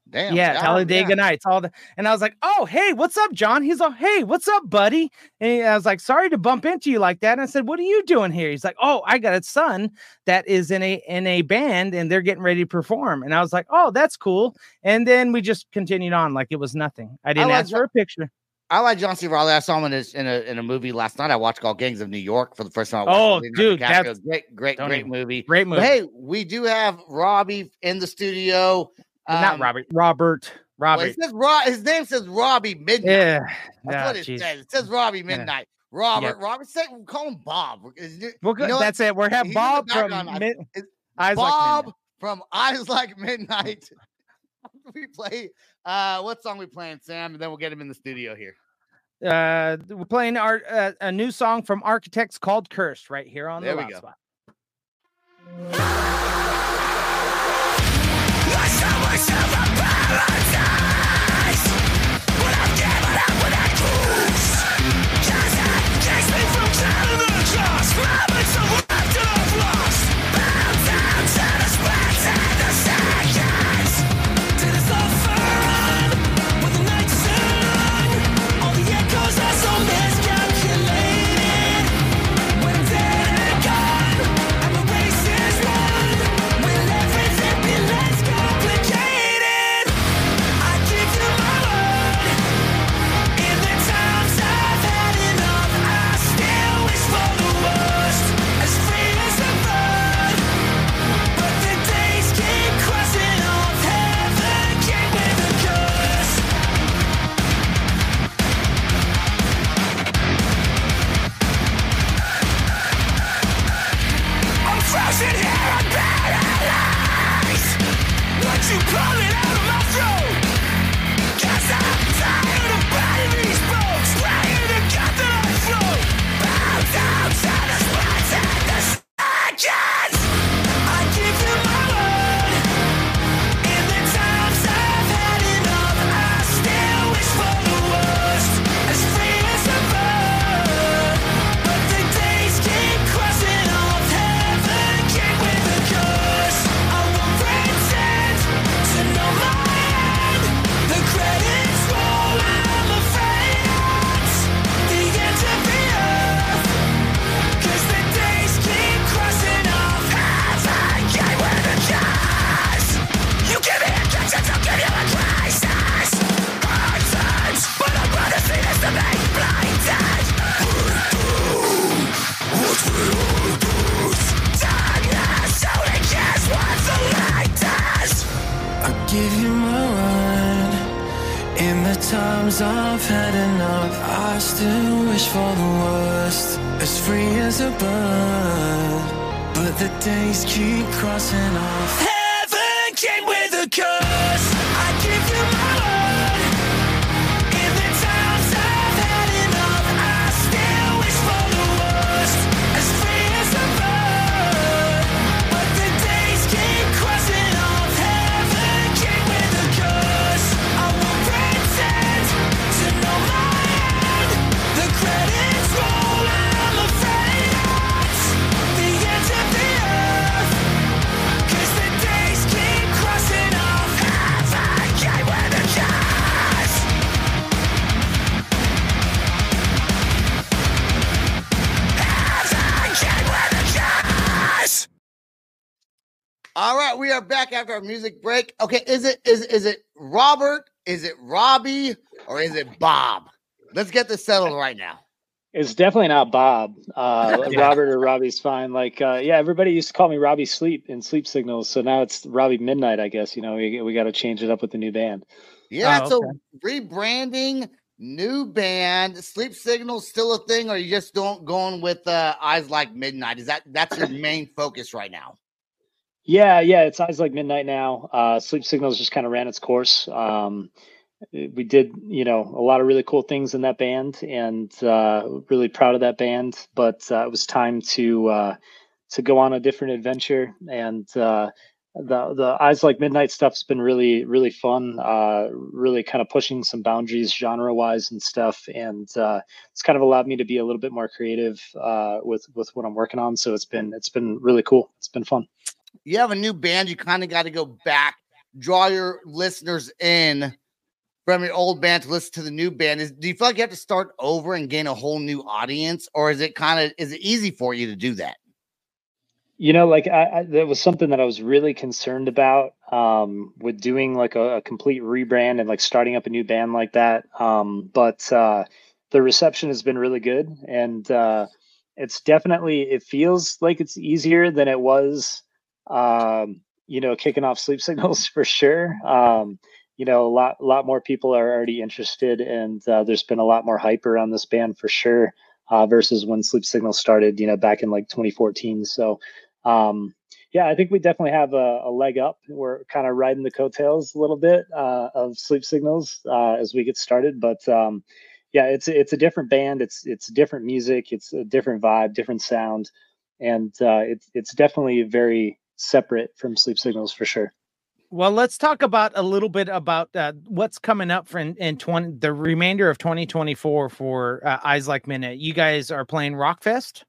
Damn. Yeah, John, Talladega yeah. Nights, all the, and I was like, "Oh, hey, what's up, John?" He's like, "Hey, what's up, buddy?" And I was like, "Sorry to bump into you like that." And I said, "What are you doing here?" He's like, "Oh, I got a son that is in a in a band, and they're getting ready to perform." And I was like, "Oh, that's cool." And then we just continued on like it was nothing. I didn't I like ask for a picture. I like John C. Reilly. I saw him in a, in a in a movie last night. I watched called Gangs of New York for the first time. I watched Oh, Leonardo dude, DiCaprio. that's great, great, great even, movie. Great movie. But hey, we do have Robbie in the studio. Um, Not Robert. Robert. Robert. Well, it says Ro- his name says Robbie Midnight. Yeah. That's Oh, what it geez. says. It says Robbie Midnight. Yeah. Robert. Yep. Robert. Say, we'll call him Bob. Is, Well, good. You know That's what? it. We're having He's Bob from background. Mid- Eyes Bob Like from Eyes Like Midnight. We play. Uh, what song we playing, Sam? And then we'll get him in the studio here. Uh, we're playing our uh, a new song from Architects called "Cursed" right here on there the we Loud go. Spot. I saw myself a paradise, but I've given up with that cruise. Cause that takes me from telling the trust, moments of life that I've lost. Bound down to the splits and the seconds. Did it suffer with the night sun? All the echoes are so miscalculated. When I'm dead and gone, and the race is won. Will everything be less complicated? I give you my word. In the times I've had enough, I still wish for the worst. As free as a bird, but the days keep crossing off. Heaven came with a curse. I'm frozen here, I'm paralyzed. What you calling out of my throat? Cause I'm tired of biting these bones, praying to God that I float. Bow down to the spots and the seconds. I give you my word. In the times I've had enough, I still wish for the worst. As free as a bird, but the days keep crossing off. Heaven came with a curse. I won't pretend to know my end. The credits roll, I'm afraid it's the end of the earth. Cause the days keep crossing off. Heaven came with a curse. You give me a conscience, I'll give you a crisis. Hard times, but I'd rather see this than be blinded. What's with all of this? Darkness only cares what the light does. I give you my word. In the times I've had enough, I still wish for the worst. As free as a bird, but the days keep crossing off. Heaven came with a curse. I give you my word. In the times I've had enough, I still wish for the worst. As free as a bird, but the days keep crossing off. Heaven came with a curse. I won't pretend to know my end. The credits roll, I'm afraid it's the end of the earth. Cause the days keep crossing off. Heaven came with a curse. Heaven came with a curse. All right, we are back after our music break. Okay, is it is is it Robert? Is it Robbie? Or is it Bob? Let's get this settled right now. It's definitely not Bob. Uh, Yeah. Robert or Robbie's fine. Like, uh, yeah, everybody used to call me Robbie Sleep in Sleep Signals. So now it's Robbie Midnight, I guess. You know, we, we got to change it up with the new band. Yeah, Oh, so okay. rebranding, new band, Sleep Signals still a thing, or you just don't going with uh, Eyes Like Midnight? Is that that's your main focus right now? Yeah, yeah, it's Eyes Like Midnight now. Uh, Sleep Signals just kind of ran its course. Um, we did, you know, a lot of really cool things in that band, and uh, really proud of that band. But uh, it was time to uh, to go on a different adventure, and uh, the the Eyes Like Midnight stuff's been really really fun. Uh, really kind of pushing some boundaries genre wise and stuff, and uh, it's kind of allowed me to be a little bit more creative uh, with with what I'm working on. So it's been it's been really cool. It's been fun. You have a new band, you kind of got to go back draw your listeners in from your old band to listen to the new band? Is do you feel like you have to start over and gain a whole new audience, or is it kind of is it easy for you to do that? You know, like I, I that was something that I was really concerned about um, with doing like a, a complete rebrand and like starting up a new band like that. Um, but uh, the reception has been really good, and uh, it's definitely it feels like it's easier than it was. Um, you know, kicking off Sleep Signals for sure. Um, you know, a lot, a lot more people are already interested, and uh, there's been a lot more hype around this band for sure, uh, versus when Sleep Signals started, you know, back in like twenty fourteen. So, um, yeah, I think we definitely have a, a leg up. We're kind of riding the coattails a little bit uh, of Sleep Signals uh, as we get started, but um, yeah, it's it's a different band. It's it's different music. It's a different vibe, different sound, and uh, it's it's definitely very separate from Sleep Signals for sure. Well, let's talk about a little bit about uh, what's coming up for in, in twenty the remainder of twenty twenty-four for uh, Eyes Like Midnight. You guys are playing Rockfest,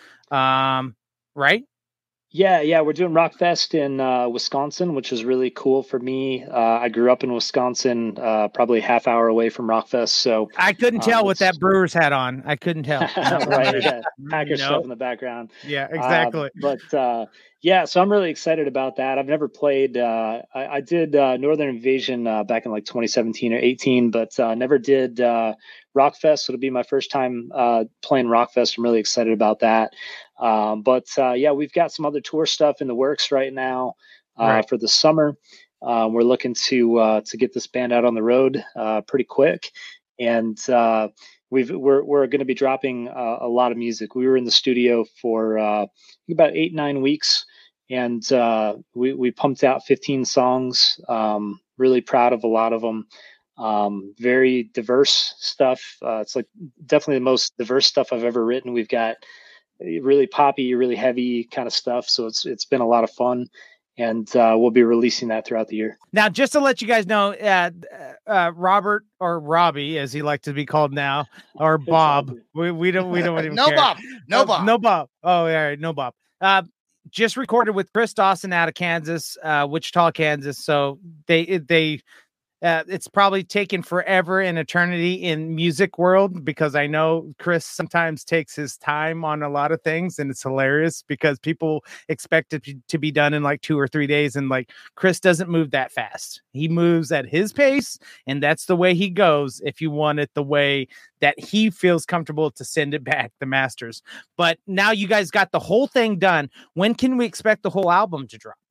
um, right? Yeah, yeah, we're doing Rockfest in uh, Wisconsin, which is really cool for me. Uh, I grew up in Wisconsin, uh, probably a half hour away from Rockfest, so I couldn't tell um, what that Brewers hat on. I couldn't tell. right, yeah, Packer You know? stuff in the background. Yeah, exactly. Uh, but uh, yeah, so I'm really excited about that. I've never played. Uh, I, I did uh, Northern Invasion uh, back in like twenty seventeen or eighteen, but uh, never did uh, Rockfest. So it'll be my first time uh, playing Rockfest. I'm really excited about that. Um, but uh, yeah, we've got some other tour stuff in the works right now uh, Right. for the summer. Uh, we're looking to uh, to get this band out on the road uh, pretty quick, and uh, we've we're we're going to be dropping uh, a lot of music. We were in the studio for uh, about eight nine weeks, and uh, we we pumped out fifteen songs. Um, really proud of a lot of them. Um, very diverse stuff. Uh, it's like definitely the most diverse stuff I've ever written. We've got really poppy, really heavy kind of stuff. So it's it's been a lot of fun, and uh, we'll be releasing that throughout the year. Now, just to let you guys know, uh, uh, Robert or Robbie, as he likes to be called now, or Bob, we, we don't we don't even No care. Bob. No Uh, Bob. no Bob. Oh, all right, no Bob. Uh, just recorded with Chris Dawson out of Kansas, uh, Wichita, Kansas. So they they. Uh, it's probably taken forever and eternity in music world, because I know Chris sometimes takes his time on a lot of things, and it's hilarious because people expect it to be done in like two or three days. And like Chris doesn't move that fast. He moves at his pace, and that's the way he goes. If you want it the way that he feels comfortable to send it back, the masters. But now you guys got the whole thing done. When can we expect the whole album to drop?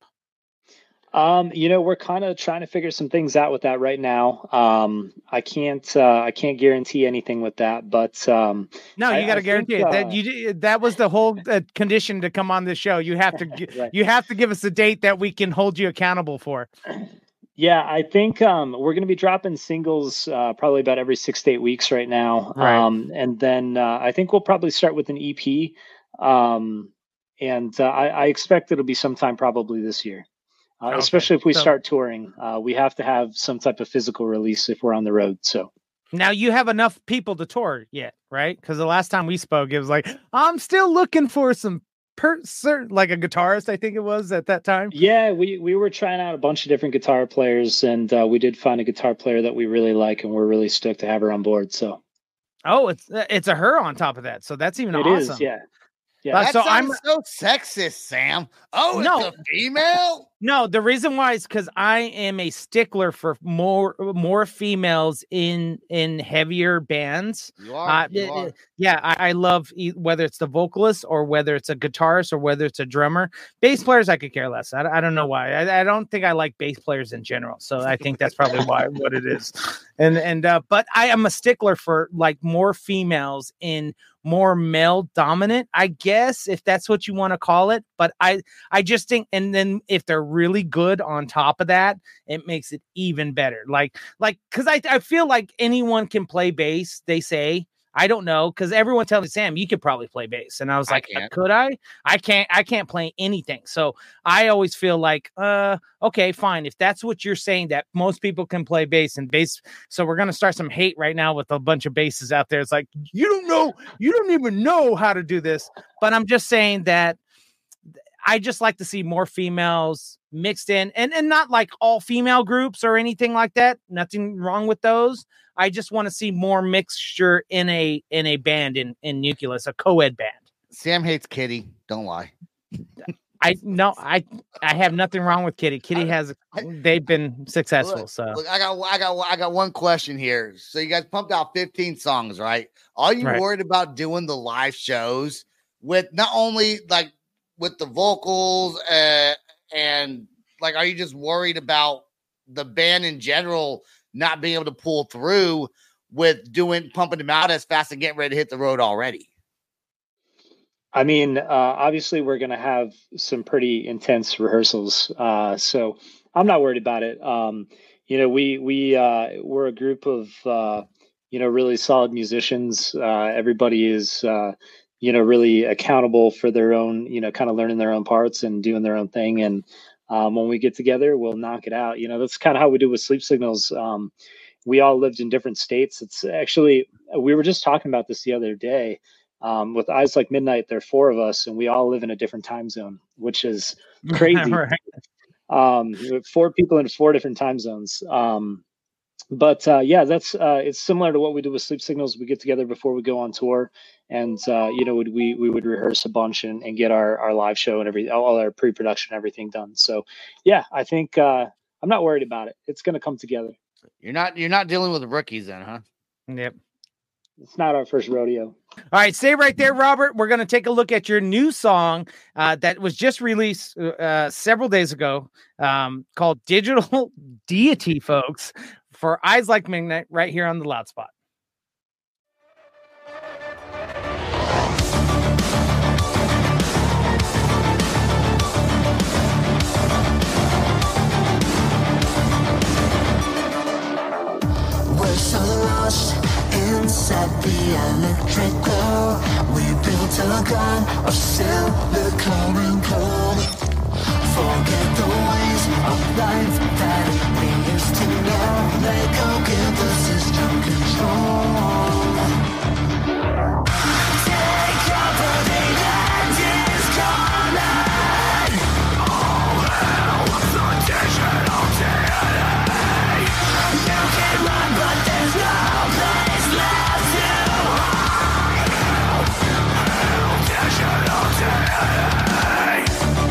Um, you know, we're kind of trying to figure some things out with that right now. Um, I can't, uh, I can't guarantee anything with that, but, um, No, you I- got to I guarantee think, it. That uh, you that was the whole uh, condition to come on the show. You have to gi- Right. you have to give us a date that we can hold you accountable for. Yeah, I think um, we're going to be dropping singles uh, probably about every six to eight weeks right now. Right. Um, and then uh, I think we'll probably start with an E P. Um, and uh, I, I expect it'll be sometime probably this year, uh, Okay. especially if we So- start touring. Uh, we have to have some type of physical release if we're on the road. So. Now you have enough people to tour yet, right? Because the last time we spoke, it was like I'm still looking for some per certain like a guitarist. I think it was at that time. Yeah, we, we were trying out a bunch of different guitar players, and uh, we did find a guitar player that we really like, and we're really stoked to have her on board. So Oh, it's it's a her on top of that, so that's even it awesome. is, yeah. Yeah. Uh, That so sounds I'm so sexist, Sam. Oh, it's No. a female? No, the reason why is because I am a stickler for more more females in in heavier bands. You are. Uh, you it- are. it- yeah, I, I love e- whether it's the vocalist or whether it's a guitarist or whether it's a drummer. Bass players, I could care less. I, I don't know why. I, I don't think I like bass players in general. So I think that's probably why what it is. And and uh, but I am a stickler for like more females in more male dominant, I guess, if that's what you want to call it. But I I just think, and then if they're really good on top of that, it makes it even better. Like, like, cause I, I feel like anyone can play bass. They say, I don't know. Cause everyone tells me, Sam, you could probably play bass. And I was I like, can't. could I? I can't, I can't play anything. So I always feel like, uh, okay, fine. If that's what you're saying, that most people can play bass and bass. So we're going to start some hate right now with a bunch of basses out there. It's like, you don't know, you don't even know how to do this. But I'm just saying that I just like to see more females mixed in, and, and not like all female groups or anything like that. Nothing wrong with those. I just want to see more mixture in a in a band in, in Nucleus, a co-ed band. Sam hates Kitty. Don't lie. I no, I I have nothing wrong with Kitty. Kitty has they've been successful. Look, so look, I got I got I got one question here. So you guys pumped out fifteen songs, right? Are you Right. worried about doing the live shows with not only like with the vocals uh, and like, are you just worried about the band in general not being able to pull through with doing pumping them out as fast and getting ready to hit the road already? I mean, uh, obviously, we're going to have some pretty intense rehearsals, uh, so I'm not worried about it. Um, you know, we we uh, we're a group of uh, you know really solid musicians. Uh, everybody is uh, you know really accountable for their own, you know, kind of learning their own parts and doing their own thing. And um, when we get together, we'll knock it out. You know, that's kind of how we do with Sleep Signals. Um, we all lived in different states. It's actually we were just talking about this the other day. Um, with Eyes Like Midnight, there are four of us, and we all live in a different time zone, which is crazy. Right. Um, four people in four different time zones. Um, but uh, yeah, that's uh, it's similar to what we do with Sleep Signals. We get together before we go on tour, and uh, you know, we we would rehearse a bunch and, and get our our live show and everything, all our pre-production, everything done. So yeah, I think uh, I'm not worried about it. It's going to come together. You're not you're not dealing with rookies then, huh? Yep. It's not our first rodeo. All right, stay right there, Robert. We're going to take a look at your new song uh, that was just released uh, several days ago, um, called Digital Deity, folks, for Eyes Like Midnight, right here on the Loud Spot. We're so lost inside the electric glow. We built a gun of silicone and gold. Forget the ways of life that we used to know. Let go, give the system control. Take over, the end is coming. All hell, the digital deity. You can run, but there's no place left to hide. Hell, digital deity.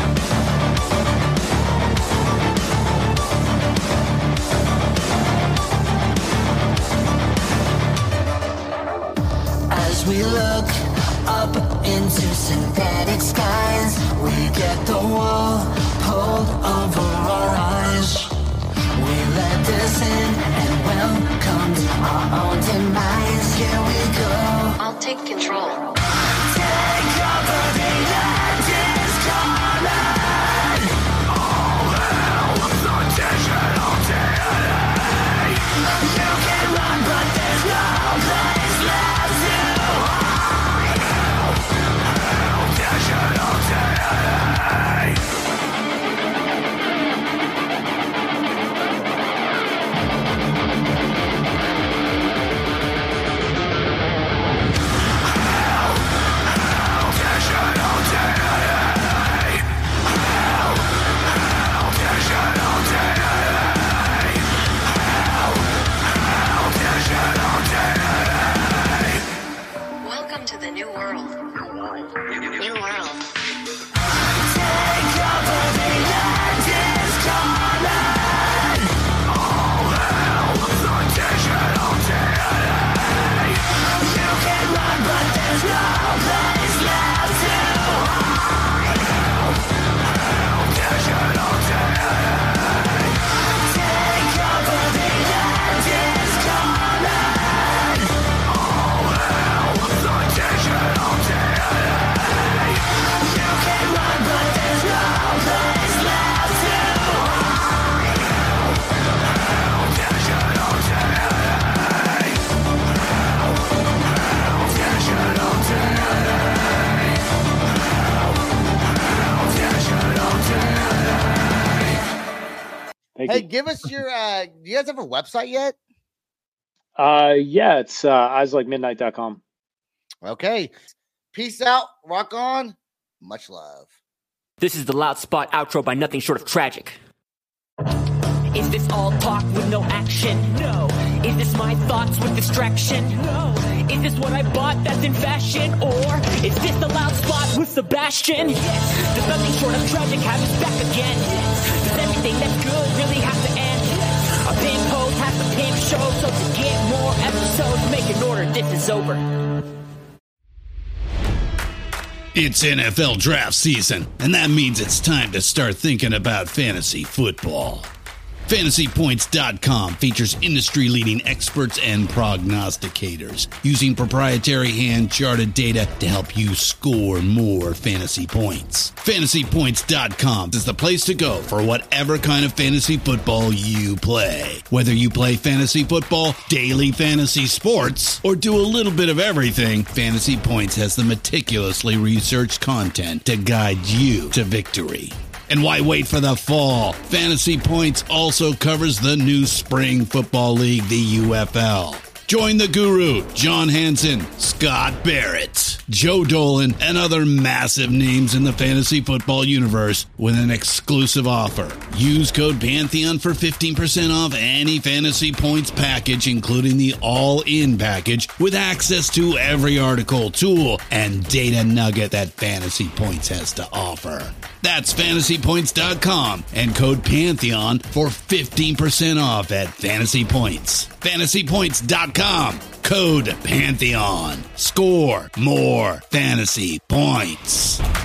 As we look up into synthetic skies, we get the wall pulled over our eyes. We let this in and welcomed our own demise. Here we go. I'll take control. Take over, the end is coming. All hell, the digital deity. You can run, but there's no place left to hide. Hell, digital deity. Welcome to the new world. New world. Take over, the end is coming. All hell, the digital deity. You can run, but there's no place left to hide. Hell, digital deity. Take over, the end is coming. All hell, the digital deity. You can run, but there's no place left to hide. Hell, digital deity. Hell, hell, digital deity. Hell, digital deity. Thank Hey, you. give us your uh do you guys have a website yet? Uh, yeah, it's uh, eyes like midnight dot com. Okay. Peace out, rock on, much love. This is the Loud Spot outro by Nothing Short of Tragic. Is this all talk with no action? No. Is this my thoughts with distraction? No. Is this what I bought that's in fashion? Or is this the Loud Spot with Sebastian? Yes. Does Nothing Short of Tragic have his back again? Yes. Does everything that's good really have to end? Yes. A pimp host has to pimp show, so to get more episodes, make an order, this is over. It's N F L draft season, and that means it's time to start thinking about fantasy football. Fantasy Points dot com features industry-leading experts and prognosticators using proprietary hand-charted data to help you score more fantasy points. Fantasy Points dot com is the place to go for whatever kind of fantasy football you play. Whether you play fantasy football, daily fantasy sports, or do a little bit of everything, Fantasy Points has the meticulously researched content to guide you to victory. And why wait for the fall? Fantasy Points also covers the new spring football league, the U F L. Join the guru, John Hansen, Scott Barrett, Joe Dolan, and other massive names in the fantasy football universe with an exclusive offer. Use code Pantheon for fifteen percent off any Fantasy Points package, including the all-in package, with access to every article, tool, and data nugget that Fantasy Points has to offer. That's Fantasy Points dot com and code Pantheon for fifteen percent off at Fantasy Points. Fantasy Points dot com, code Pantheon. Score more fantasy points.